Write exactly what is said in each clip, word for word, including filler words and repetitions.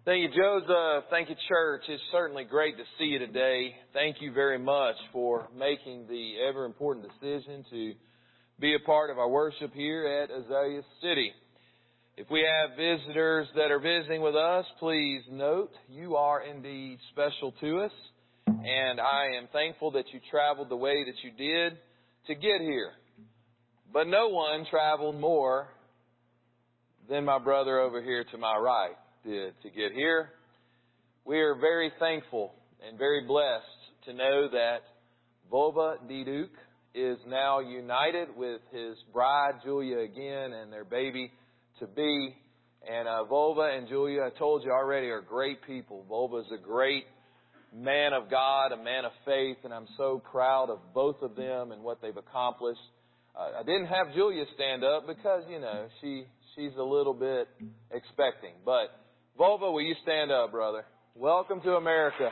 Thank you, Joseph. Thank you, church. It's certainly great to see you today. Thank you very much for making the ever important decision to be a part of our worship here at Azalea City. If we have visitors that are visiting with us, please note you are indeed special to us, and I am thankful that you traveled the way that you did to get here. But no one traveled more than my brother over here to my right did to get here. We are very thankful and very blessed to know that Vova Diduk is now united with his bride Julia again and their baby to be. And uh, Vova and Julia, I told you already, are great people. Vova is a great man of God, a man of faith, and I'm so proud of both of them and what they've accomplished. Uh, I didn't have Julia stand up because, you know, she she's a little bit expecting. But Vova, will you stand up, brother? Welcome to America.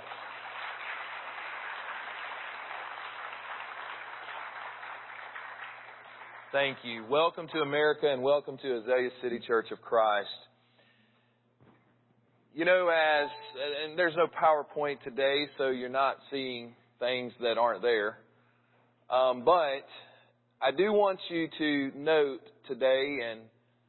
Thank you. Welcome to America and welcome to Azalea City Church of Christ. You know, as, and there's no PowerPoint today, so you're not seeing things that aren't there. Um, but I do want you to note today and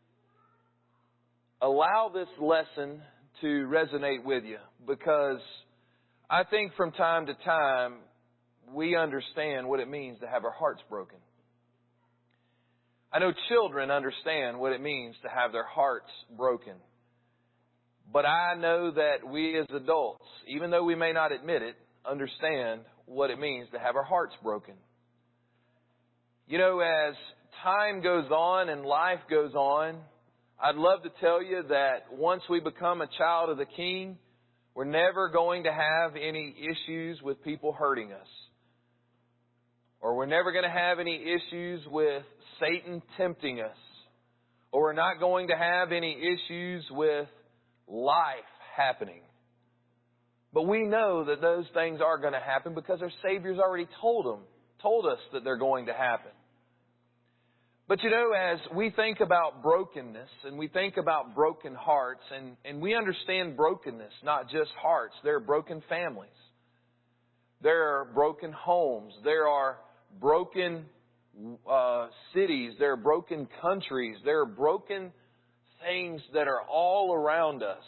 allow this lesson to resonate with you, because I think from time to time we understand what it means to have our hearts broken. I know children understand what it means to have their hearts broken. But I know that we as adults, even though we may not admit it, understand what it means to have our hearts broken. You know, as time goes on and life goes on, I'd love to tell you that once we become a child of the King, we're never going to have any issues with people hurting us. Or we're never going to have any issues with Satan tempting us. Or we're not going to have any issues with life happening. But we know that those things are going to happen because our Savior's already told them, told us that they're going to happen. But you know, as we think about brokenness and we think about broken hearts, and, and we understand brokenness, not just hearts. There are broken families. There are broken homes. There are broken uh, cities. There are broken countries. There are broken things that are all around us.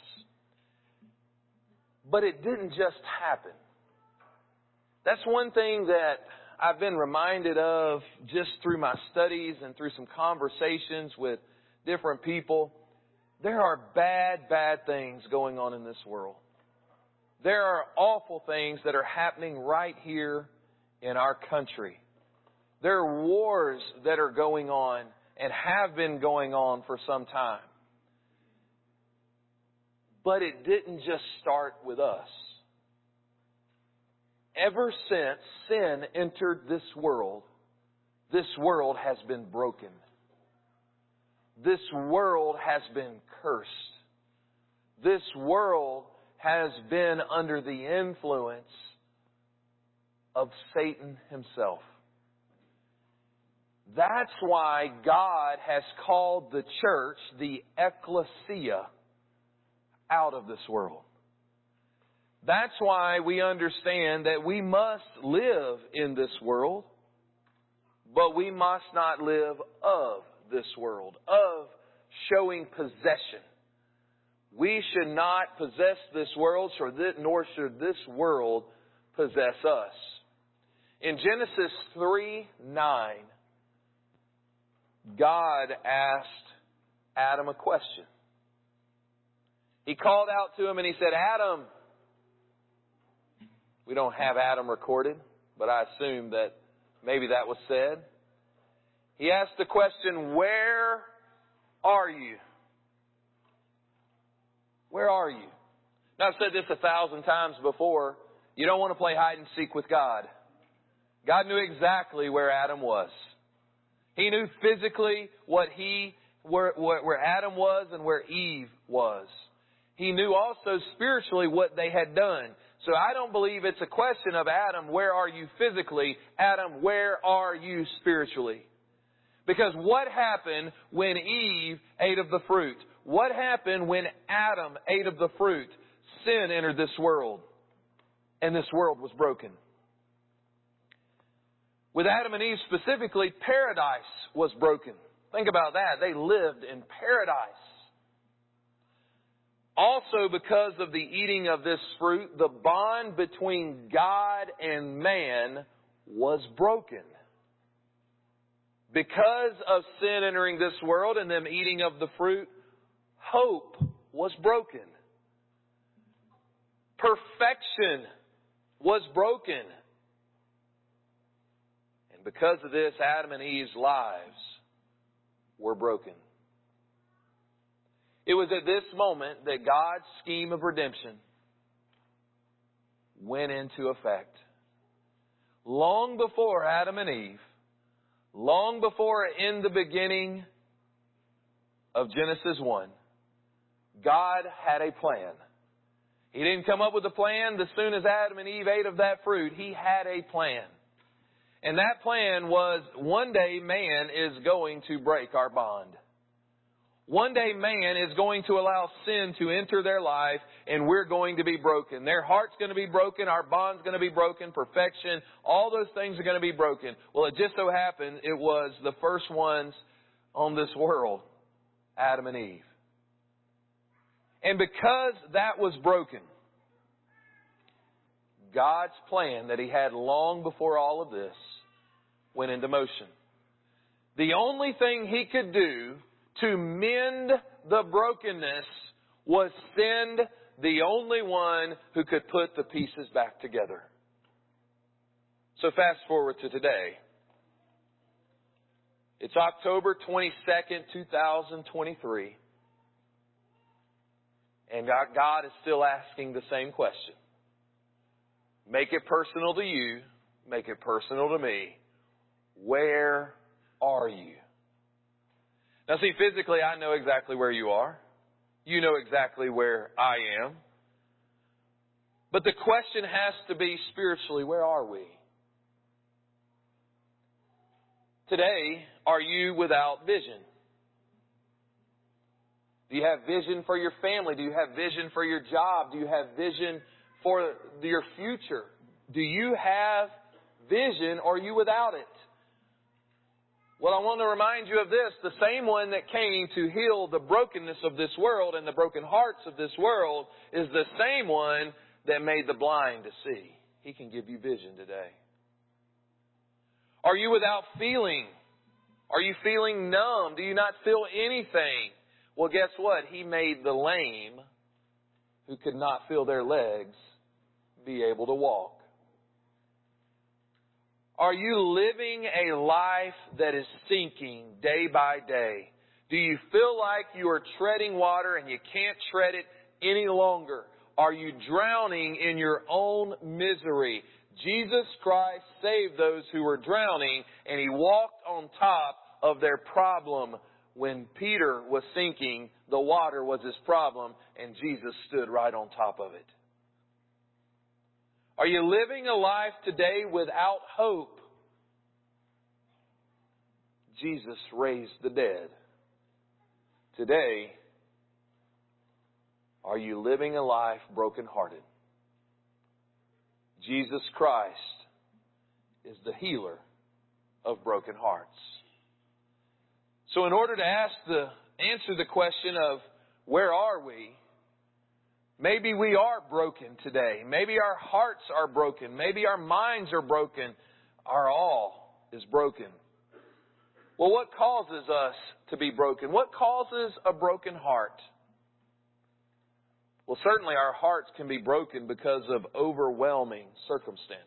But it didn't just happen. That's one thing that I've been reminded of just through my studies and through some conversations with different people. There are bad, bad things going on in this world. There are awful things that are happening right here in our country. There are wars that are going on and have been going on for some time. But it didn't just start with us. Ever since sin entered this world, this world has been broken. This world has been cursed. This world has been under the influence of Satan himself. That's why God has called the church the ecclesia out of this world. That's why we understand that we must live in this world, but we must not live of this world, of showing possession. We should not possess this world, nor should this world possess us. In Genesis three nine, God asked Adam a question. He called out to him and he said, Adam. We don't have Adam recorded, but I assume that maybe that was said. He asked the question, where are you? Where are you? Now, I've said this a thousand times before. You don't want to play hide and seek with God. God knew exactly where Adam was. He knew physically what he, where, where Adam was and where Eve was. He knew also spiritually what they had done. So I don't believe it's a question of Adam, where are you physically? Adam, where are you spiritually? Because what happened when Eve ate of the fruit? What happened when Adam ate of the fruit? sin entered this world, and this world was broken. With Adam and Eve specifically, paradise was broken. Think about that. They lived in paradise. Also, because of the eating of this fruit, the bond between God and man was broken. Because of sin entering this world and them eating of the fruit, hope was broken. Perfection was broken. And because of this, Adam and Eve's lives were broken. It was at this moment that God's scheme of redemption went into effect. Long before Adam and Eve, long before in the beginning of Genesis one, God had a plan. He didn't come up with a plan as soon as Adam and Eve ate of that fruit. He had a plan. And that plan was, one day man is going to break our bond. One day man is going to allow sin to enter their life, and we're going to be broken. Their heart's going to be broken, our bond's going to be broken, perfection, all those things are going to be broken. Well, it just so happened it was the first ones on this world, Adam and Eve. And because that was broken, God's plan that He had long before all of this went into motion. The only thing He could do to mend the brokenness was send the only one who could put the pieces back together. So fast forward to today. It's October twenty-second, two thousand twenty-three. And God is still asking the same question. Make it personal to you. Make it personal to me. Where are you? Now see, physically I know exactly where you are. You know exactly where I am. But the question has to be spiritually, where are we? Today, are you without vision? Do you have vision for your family? Do you have vision for your job? Do you have vision for your future? Do you have vision or are you without it? Well, I want to remind you of this. The same one that came to heal the brokenness of this world and the broken hearts of this world is the same one that made the blind to see. He can give you vision today. Are you without feeling? Are you feeling numb? Do you not feel anything? Well, guess what? He made the lame, who could not feel their legs, be able to walk. Are you living a life that is sinking day by day? Do you feel like you are treading water and you can't tread it any longer? Are you drowning in your own misery? Jesus Christ saved those who were drowning, and He walked on top of their problem. When Peter was sinking, the water was his problem, and Jesus stood right on top of it. Are you living a life today without hope? Jesus raised the dead. Today, are you living a life brokenhearted? Jesus Christ is the healer of broken hearts. So in order to ask the, answer the question of where are we, maybe we are broken today. Maybe our hearts are broken. Maybe our minds are broken. Our all is broken. Well, what causes us to be broken? What causes a broken heart? Well, certainly our hearts can be broken because of overwhelming circumstances.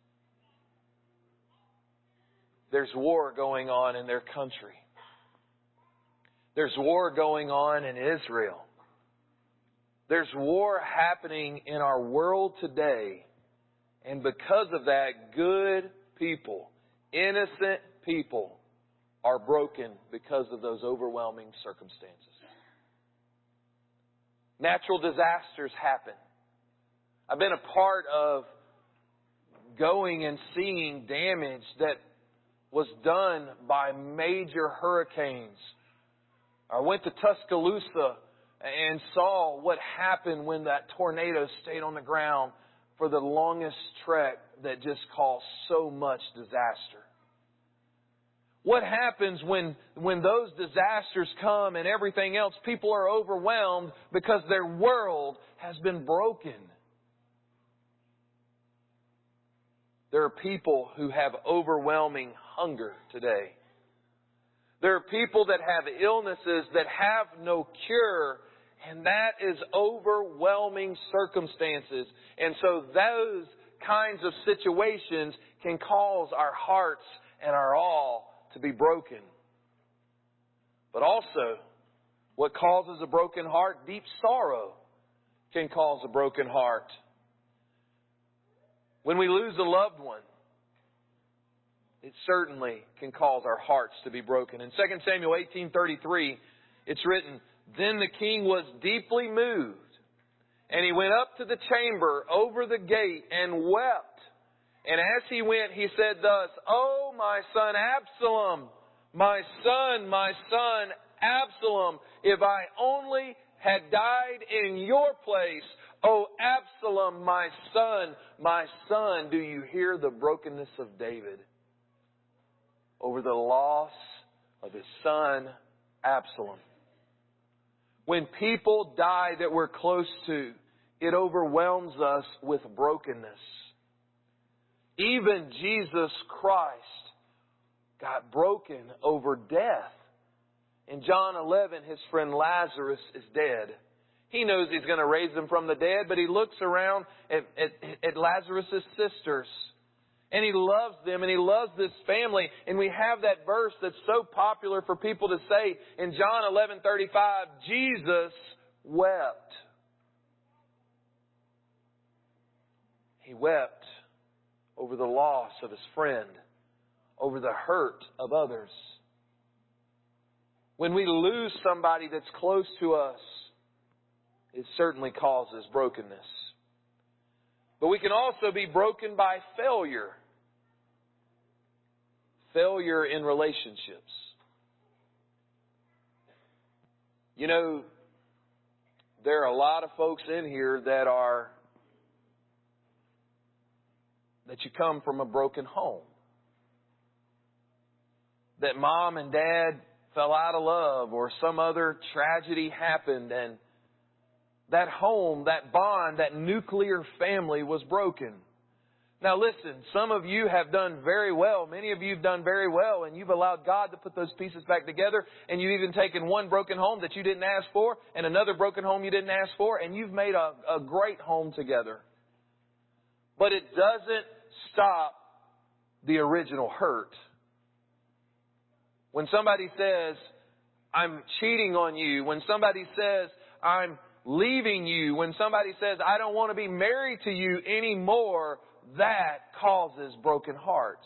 There's war going on in their country. There's war going on in Israel. There's war happening in our world today. And because of that, good people, innocent people, are broken because of those overwhelming circumstances. Natural disasters happen. I've been a part of going and seeing damage that was done by major hurricanes. I went to Tuscaloosa and saw what happened when that tornado stayed on the ground for the longest trek that just caused so much disaster. What happens when, when those disasters come and everything else, people are overwhelmed because their world has been broken. There are people who have overwhelming hunger today. There are people that have illnesses that have no cure, and that is overwhelming circumstances. And so those kinds of situations can cause our hearts and our all to be broken. But also, what causes a broken heart? Deep sorrow can cause a broken heart. When we lose a loved one, it certainly can cause our hearts to be broken. In Second Samuel eighteen thirty-three, it's written, "Then the king was deeply moved, and he went up to the chamber over the gate and wept. And as he went, he said thus, 'Oh, my son Absalom, my son, my son Absalom, if I only had died in your place. Oh, Absalom, my son, my son.'" Do you hear the brokenness of David over the loss of his son Absalom? When people die that we're close to, it overwhelms us with brokenness. Even Jesus Christ got broken over death. In John eleven, his friend Lazarus is dead. He knows he's going to raise him from the dead, but he looks around at, at, at Lazarus' sisters. And he loves them, and he loves this family. And we have that verse that's so popular for people to say in John eleven thirty-five, Jesus wept. He wept over the loss of his friend, over the hurt of others. When we lose somebody that's close to us, it certainly causes brokenness. But we can also be broken by failure. Failure in relationships. You know, there are a lot of folks in here that are, that you come from a broken home. That mom and dad fell out of love or some other tragedy happened and that home, that bond, that nuclear family was broken. Now listen, some of you have done very well. Many of you have done very well, and you've allowed God to put those pieces back together, and you've even taken one broken home that you didn't ask for and another broken home you didn't ask for, and you've made a, a great home together. But it doesn't stop the original hurt. When somebody says, "I'm cheating on you," when somebody says, "I'm leaving you," when somebody says, "I don't want to be married to you anymore," that causes broken hearts.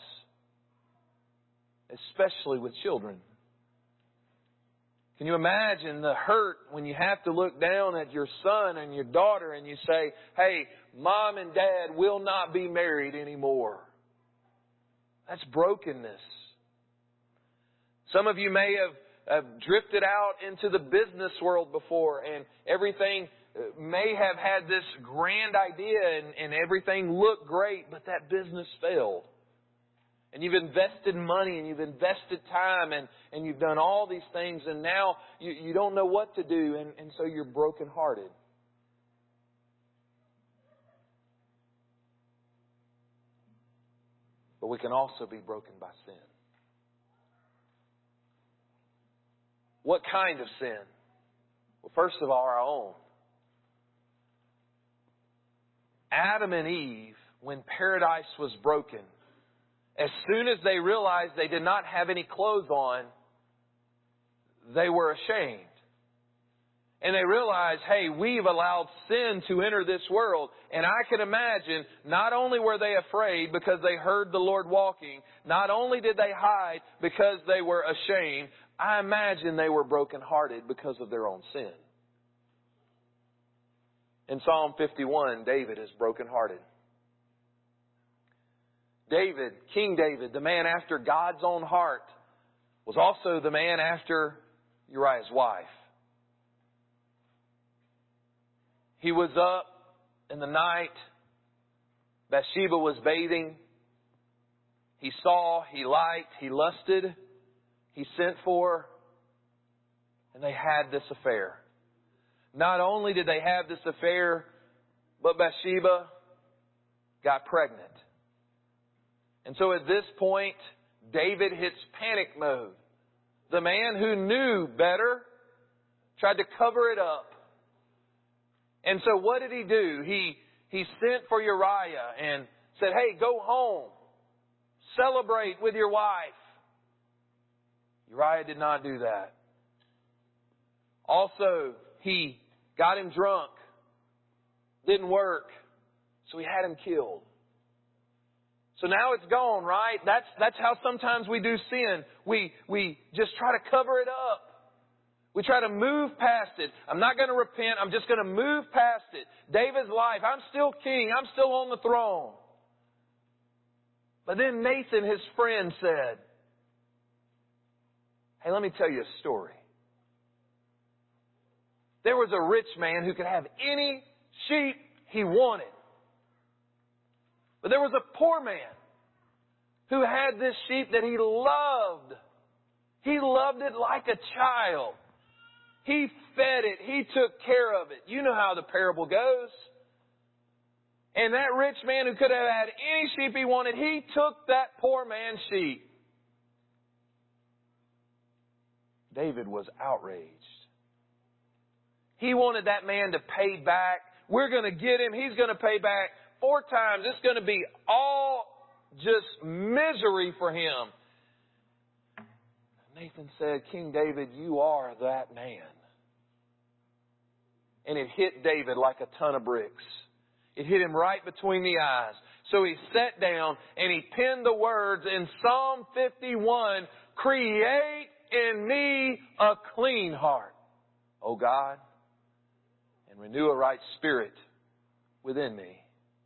Especially with children. Can you imagine the hurt when you have to look down at your son and your daughter and you say, "Hey, mom and dad will not be married anymore"? That's brokenness. Some of you may have have drifted out into the business world before, and everything may have had this grand idea and, and everything looked great, but that business failed. And you've invested money and you've invested time and, and you've done all these things, and now you, you don't know what to do, and, and so you're brokenhearted. But we can also be broken by sin. What kind of sin? Well, first of all, our own. Adam and Eve, when paradise was broken, as soon as they realized they did not have any clothes on, they were ashamed. And they realized, hey, we've allowed sin to enter this world. And I can imagine, not only were they afraid because they heard the Lord walking, not only did they hide because they were ashamed, I imagine they were brokenhearted because of their own sin. In Psalm fifty-one, David is brokenhearted. David, King David, the man after God's own heart, was also the man after Uriah's wife. He was up in the night. Bathsheba was bathing. He saw, he liked, he lusted. He sent for her. And they had this affair. Not only did they have this affair, but Bathsheba got pregnant. And so at this point, David hits panic mode. The man who knew better tried to cover it up. And so what did he do? He, he sent for Uriah and said, hey, go home. Celebrate with your wife. Uriah did not do that. Also, he got him drunk. Didn't work. So he had him killed. So now it's gone, right? That's, that's how sometimes we do sin. We, we just try to cover it up. We try to move past it. I'm not going to repent. I'm just going to move past it. David's life. I'm still king. I'm still on the throne. But then Nathan, his friend, said, hey, let me tell you a story. There was a rich man who could have any sheep he wanted. But there was a poor man who had this sheep that he loved. He loved it like a child. He fed it. He took care of it. You know how the parable goes. And that rich man who could have had any sheep he wanted, he took that poor man's sheep. David was outraged. He wanted that man to pay back. We're going to get him. He's going to pay back four times. It's going to be all just misery for him. Nathan said, King David, you are that man. And it hit David like a ton of bricks. It hit him right between the eyes. So he sat down and he penned the words in Psalm fifty-one, create in me a clean heart, O God, and renew a right spirit within me.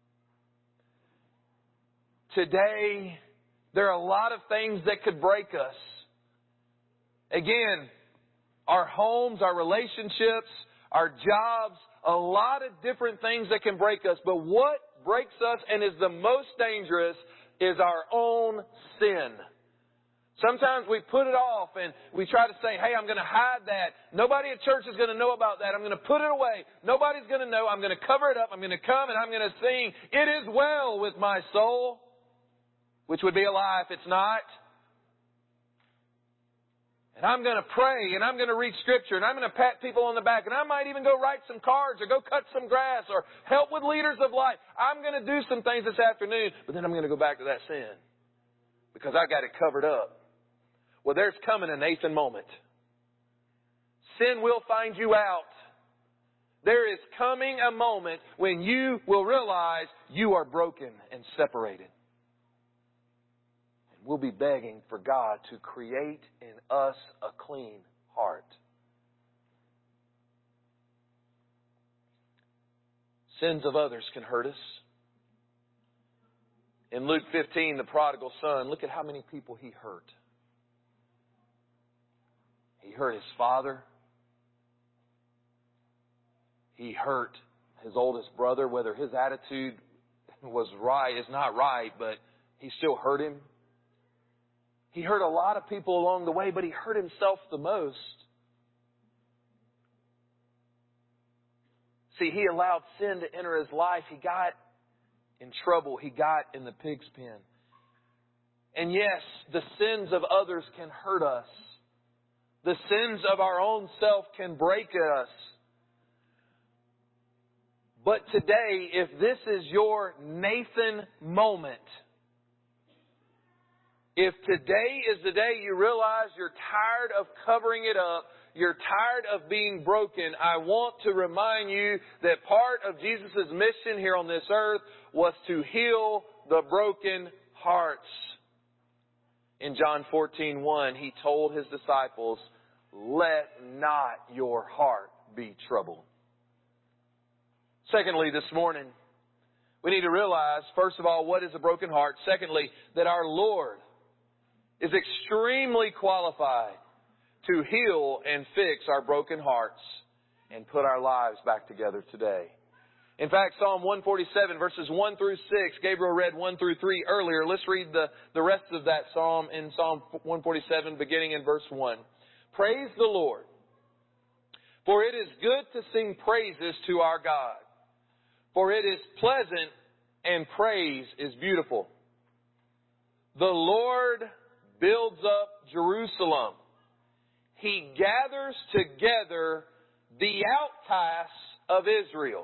Today, there are a lot of things that could break us. Again, our homes, our relationships, our jobs, a lot of different things that can break us. But what breaks us and is the most dangerous is our own sin. Sometimes we put it off and we try to say, hey, I'm going to hide that. Nobody at church is going to know about that. I'm going to put it away. Nobody's going to know. I'm going to cover it up. I'm going to come and I'm going to sing, it is well with my soul, which would be a lie if it's not. And I'm going to pray, and I'm going to read Scripture, and I'm going to pat people on the back, and I might even go write some cards or go cut some grass or help with leaders of life. I'm going to do some things this afternoon, but then I'm going to go back to that sin because I got it covered up. Well, there's coming a Nathan moment. Sin will find you out. There is coming a moment when you will realize you are broken and separated. We'll be begging for God to create in us a clean heart. Sins of others can hurt us. In Luke fifteen, the prodigal son, look at how many people he hurt. He hurt his father. He hurt his oldest brother, whether his attitude was right, is not right, but he still hurt him. He hurt a lot of people along the way, but he hurt himself the most. See, he allowed sin to enter his life. He got in trouble. He got in the pig's pen. And yes, the sins of others can hurt us. The sins of our own self can break us. But today, if this is your Nathan moment, if today is the day you realize you're tired of covering it up, you're tired of being broken, I want to remind you that part of Jesus' mission here on this earth was to heal the broken hearts. In John fourteen one, He told His disciples, let not your heart be troubled. Secondly, this morning, we need to realize, first of all, what is a broken heart? Secondly, that our Lord is extremely qualified to heal and fix our broken hearts and put our lives back together today. In fact, Psalm one forty-seven, verses one through six, Gabriel read one through three earlier. Let's read the, the rest of that psalm in Psalm one forty-seven, beginning in verse one. Praise the Lord, for it is good to sing praises to our God, for it is pleasant and praise is beautiful. The Lord builds up Jerusalem. He gathers together the outcasts of Israel.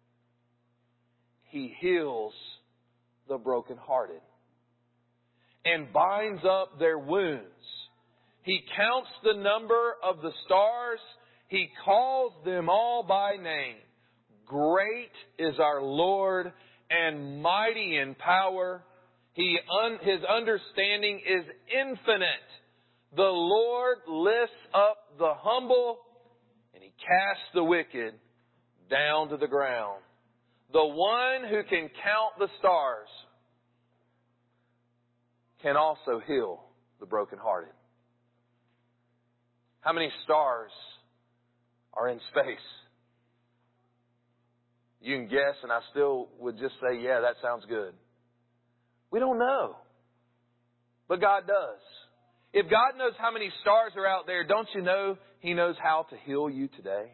He heals the brokenhearted and binds up their wounds. He counts the number of the stars. He calls them all by name. Great is our Lord and mighty in power. He un, His understanding is infinite. The Lord lifts up the humble and He casts the wicked down to the ground. The one who can count the stars can also heal the brokenhearted. How many stars are in space? You can guess, and I still would just say, yeah, that sounds good. We don't know. But God does. If God knows how many stars are out there, don't you know He knows how to heal you today?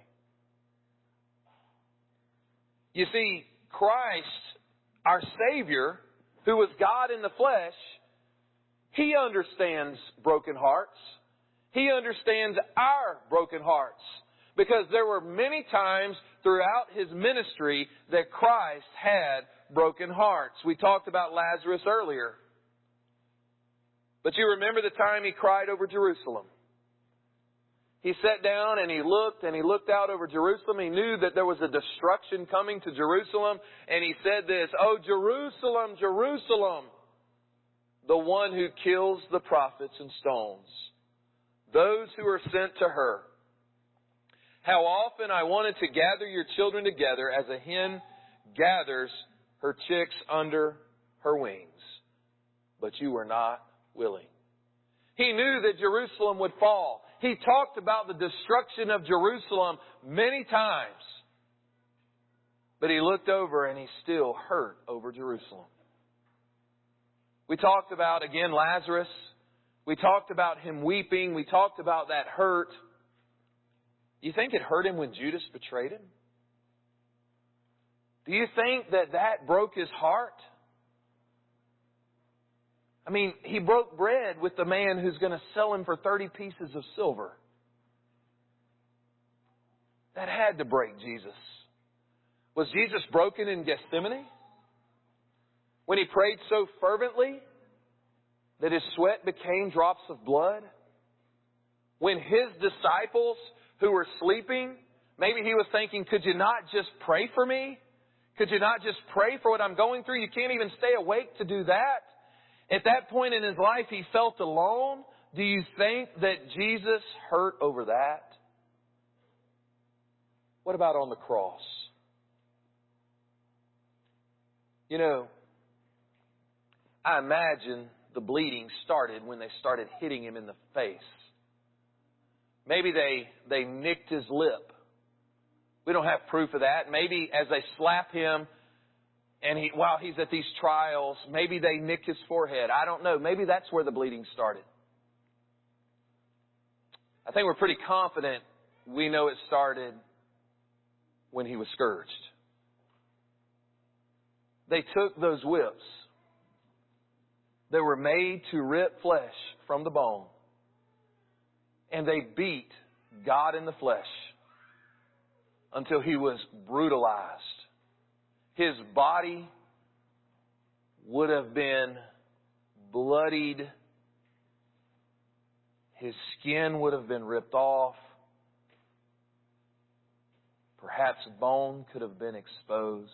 You see, Christ, our Savior, who was God in the flesh, He understands broken hearts. He understands our broken hearts. Because there were many times throughout His ministry that Christ had broken hearts. We talked about Lazarus earlier. But you remember the time He cried over Jerusalem. He sat down and He looked and He looked out over Jerusalem. He knew that there was a destruction coming to Jerusalem. And He said this, "Oh, Jerusalem, Jerusalem, the one who kills the prophets and stones those who are sent to her. How often I wanted to gather your children together as a hen gathers her chicks under her wings, but you were not willing." He knew that Jerusalem would fall. He talked about the destruction of Jerusalem many times. But He looked over and He still hurt over Jerusalem. We talked about, again, Lazarus. We talked about him weeping. We talked about that hurt. You think it hurt him when Judas betrayed him? Do you think that that broke his heart? I mean, he broke bread with the man who's going to sell him for thirty pieces of silver. That had to break Jesus. Was Jesus broken in Gethsemane? When He prayed so fervently that His sweat became drops of blood? When His disciples who were sleeping, maybe He was thinking, could you not just pray for me? Could you not just pray for what I'm going through? You can't even stay awake to do that. At that point in His life, He felt alone. Do you think that Jesus hurt over that? What about on the cross? You know, I imagine the bleeding started when they started hitting Him in the face. Maybe they, they nicked His lip. We don't have proof of that. Maybe as they slap Him and he, while He's at these trials, maybe they nick His forehead. I don't know. Maybe that's where the bleeding started. I think we're pretty confident we know it started when He was scourged. They took those whips. They were made to rip flesh from the bone. And they beat God in the flesh until He was brutalized. His body would have been bloodied. His skin would have been ripped off. Perhaps bone could have been exposed.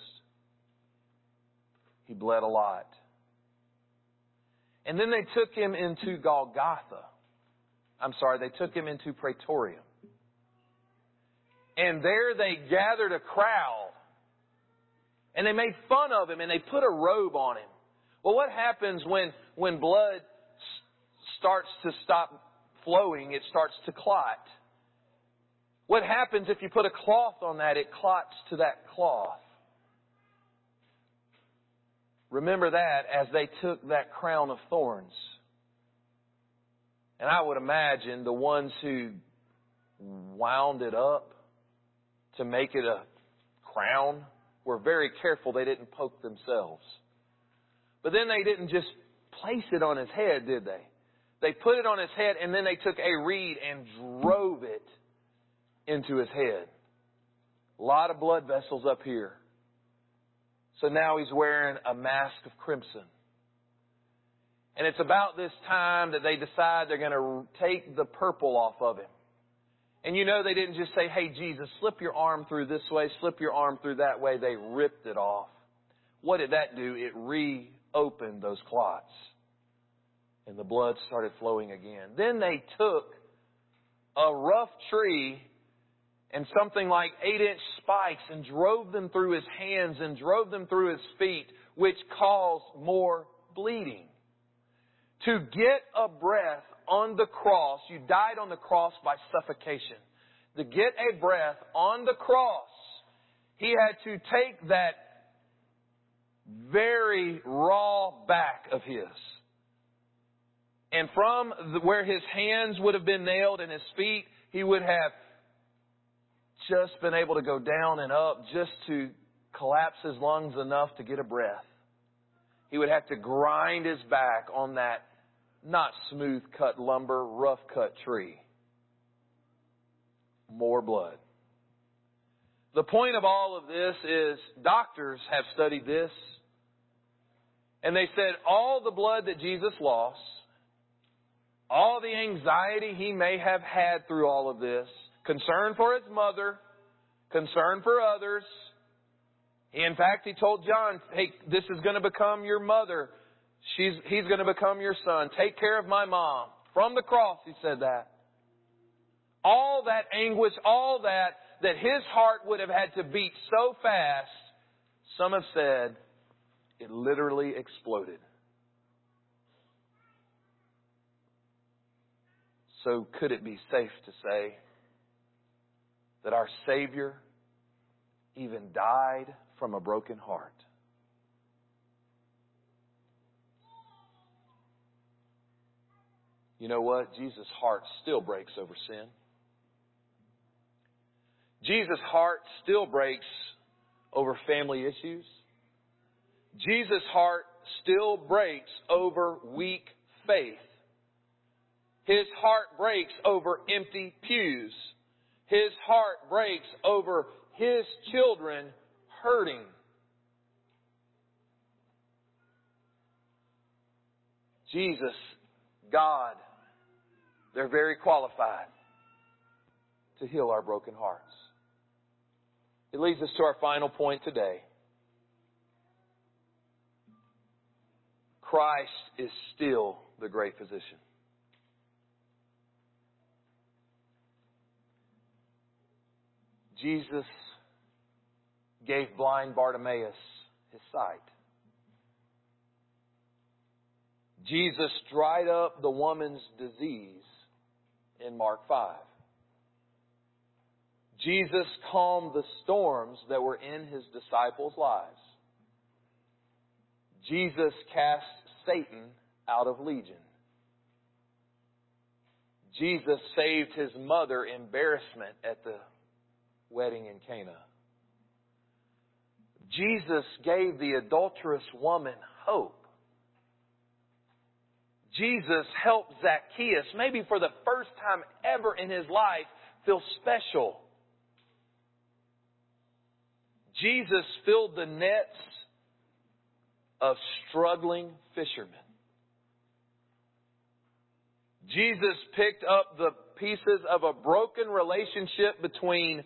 He bled a lot. And then they took Him into Golgotha. I'm sorry, they took Him into Praetorium. And there they gathered a crowd. And they made fun of Him and they put a robe on Him. Well, what happens when, when blood s- starts to stop flowing? It starts to clot. What happens if you put a cloth on that? It clots to that cloth. Remember that as they took that crown of thorns. And I would imagine the ones who wound it up to make it a crown were very careful they didn't poke themselves. But then they didn't just place it on his head, did they? They put it on his head and then they took a reed and drove it into his head. A lot of blood vessels up here. So now he's wearing a mask of crimson. And it's about this time that they decide they're going to take the purple off of him. And you know they didn't just say, hey, Jesus, slip your arm through this way, slip your arm through that way. They ripped it off. What did that do? It reopened those clots. And the blood started flowing again. Then they took a rough tree and something like eight-inch spikes and drove them through his hands and drove them through his feet, which caused more bleeding. To get a breath on the cross, you died on the cross by suffocation. To get a breath on the cross, he had to take that very raw back of his. And from the, where his hands would have been nailed and his feet, he would have just been able to go down and up just to collapse his lungs enough to get a breath. He would have to grind his back on that not smooth cut lumber, rough cut tree. More blood. The point of all of this is doctors have studied this. And they said all the blood that Jesus lost, all the anxiety he may have had through all of this, concern for his mother, concern for others. In fact, he told John, hey, this is going to become your mother. She's, he's going to become your son. Take care of my mom. From the cross, he said that. All that anguish, all that, that his heart would have had to beat so fast, some have said it literally exploded. So could it be safe to say that our Savior even died from a broken heart? You know what? Jesus' heart still breaks over sin. Jesus' heart still breaks over family issues. Jesus' heart still breaks over weak faith. His heart breaks over empty pews. His heart breaks over his children hurting. Jesus, God, they're very qualified to heal our broken hearts. It leads us to our final point today. Christ is still the great physician. Jesus gave blind Bartimaeus his sight. Jesus dried up the woman's disease in Mark five. Jesus calmed the storms that were in his disciples' lives. Jesus cast Satan out of Legion. Jesus saved his mother embarrassment at the wedding in Cana. Jesus gave the adulterous woman hope. Jesus helped Zacchaeus, maybe for the first time ever in his life, feel special. Jesus filled the nets of struggling fishermen. Jesus picked up the pieces of a broken relationship between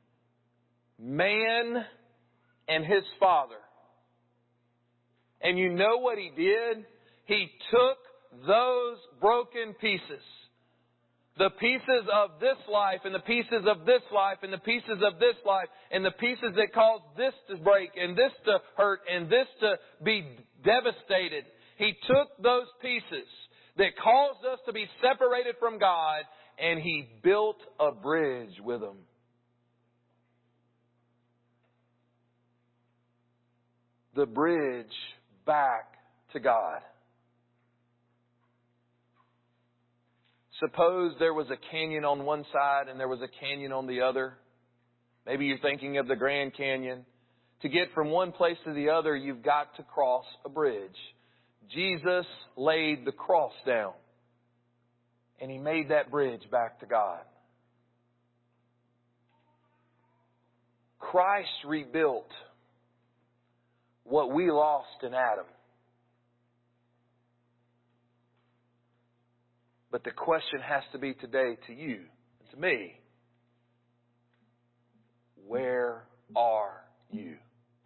man and his father. And you know what he did? He took those broken pieces, the pieces of this life and the pieces of this life and the pieces of this life and the pieces that cause this to break and this to hurt and this to be devastated. He took those pieces that caused us to be separated from God and he built a bridge with them. The bridge back to God. Suppose there was a canyon on one side and there was a canyon on the other. Maybe you're thinking of the Grand Canyon. To get from one place to the other, you've got to cross a bridge. Jesus laid the cross down, and He made that bridge back to God. Christ rebuilt what we lost in Adam. But the question has to be today to you and to me, where are you?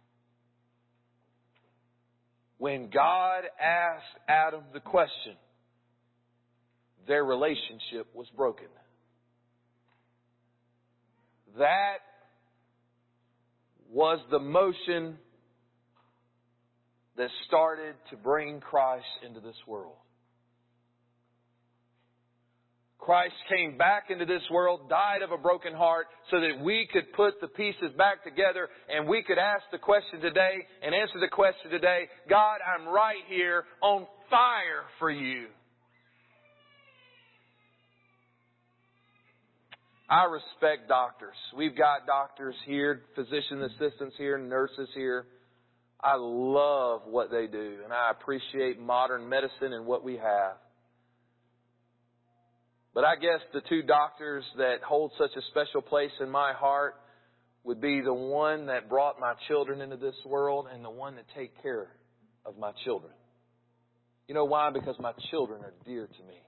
When God asked Adam the question, their relationship was broken. That was the motion that started to bring Christ into this world. Christ came back into this world, died of a broken heart, so that we could put the pieces back together and we could ask the question today and answer the question today, God, I'm right here on fire for you. I respect doctors. We've got doctors here, physician assistants here, nurses here. I love what they do, and I appreciate modern medicine and what we have. But I guess the two doctors that hold such a special place in my heart would be the one that brought my children into this world and the one that take care of my children. You know why? Because my children are dear to me.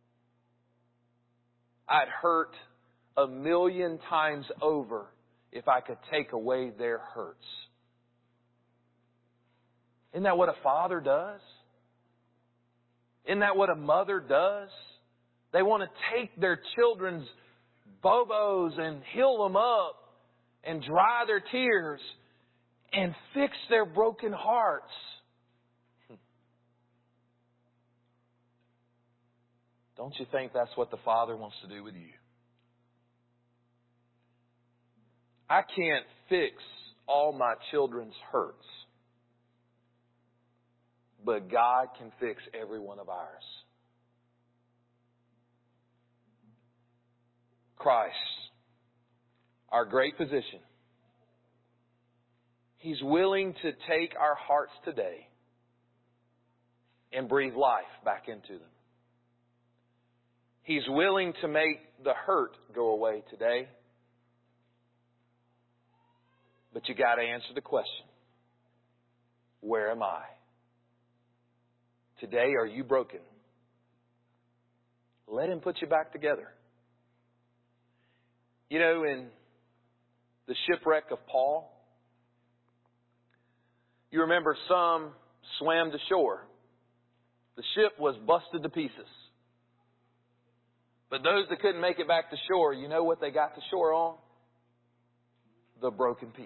I'd hurt a million times over if I could take away their hurts. Isn't that what a father does? Isn't that what a mother does? They want to take their children's bobos and heal them up and dry their tears and fix their broken hearts. Don't you think that's what the Father wants to do with you? I can't fix all my children's hurts, but God can fix every one of ours. Christ, our great physician, He's willing to take our hearts today and breathe life back into them. He's willing to make the hurt go away today. But you got to answer the question, where am I? Today, are you broken? Let Him put you back together. You know, in the shipwreck of Paul, you remember some swam to shore. The ship was busted to pieces. But those that couldn't make it back to shore, you know what they got to shore on? The broken pieces.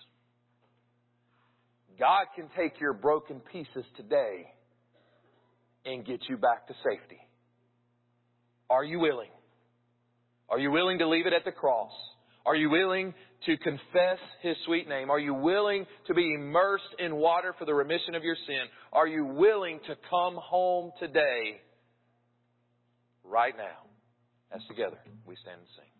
God can take your broken pieces today and get you back to safety. Are you willing? Are you willing to leave it at the cross? Are you willing to confess His sweet name? Are you willing to be immersed in water for the remission of your sin? Are you willing to come home today, right now? As together we stand and sing.